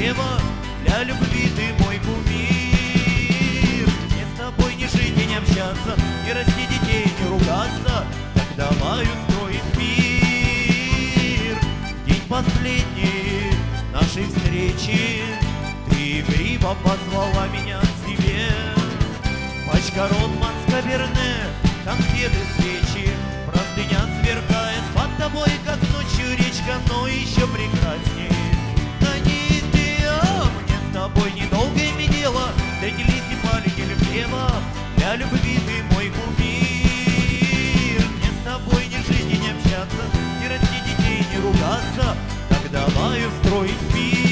плева. Для любви ты мой кумир. Мне с тобой не жить и не общаться, не расти детей, не ругаться. Так давай устроим мир. В день последний нашей встречи ты игриво позвала меня к себе. Пачка Ротман с Каберне, конфеты, свечи, простыня сверкает под тобой, как ночью речка, но еще прекрасней на ней ты, мне с тобой недолго иметь дело. Эти листья полетели влево. Для любви ты мой кумир. Мне с тобой не жить и не общаться, не расти детей, не ругаться. Так давай устроить мир.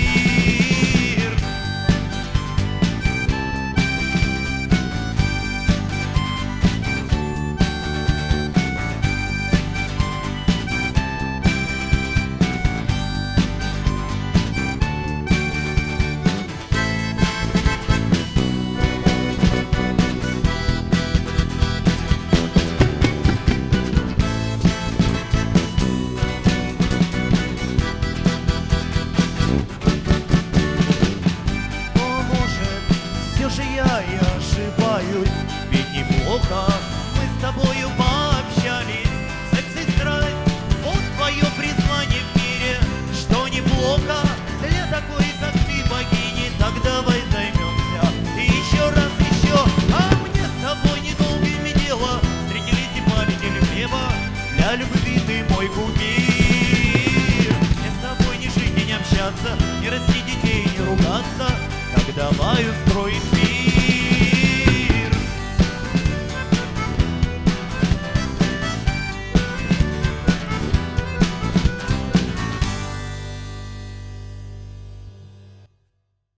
Я и ошибаюсь, ведь неплохо мы с тобою пообщались. Секс и страсть, вот твое призвание в мире, что неплохо для такой, как ты, богини. Так давай займемся и еще раз еще. А мне с тобой недолго иметь дело. Встретились и полетели влево. Для любви ты мой кумир. Мне с тобой не жить и не общаться, не расти детей, не ругаться. Так давай устроим мир.